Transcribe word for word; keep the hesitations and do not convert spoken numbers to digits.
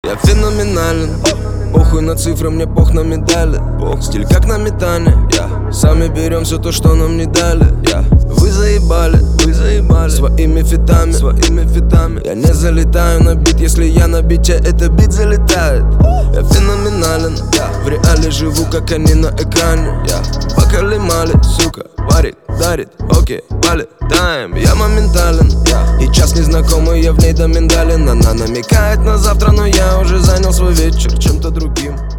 Я феноменален, похуй на цифры, мне пох на медали. Стиль как на метане, yeah. Сами берем все то, что нам не дали, yeah. Вы заебали, вы заебали своими фитами, своими фитами. Я не залетаю на бит, если я на бите, это бит залетает. Я феноменален, yeah. В реале живу, как они на экране, yeah. Покалимали, сука, варит, дарит, окей, полетаем. Я моментален, yeah. И час незнакомый, я в ней до миндалин. Она намекает на завтра, но я уже занял свой вечер чем-то другим.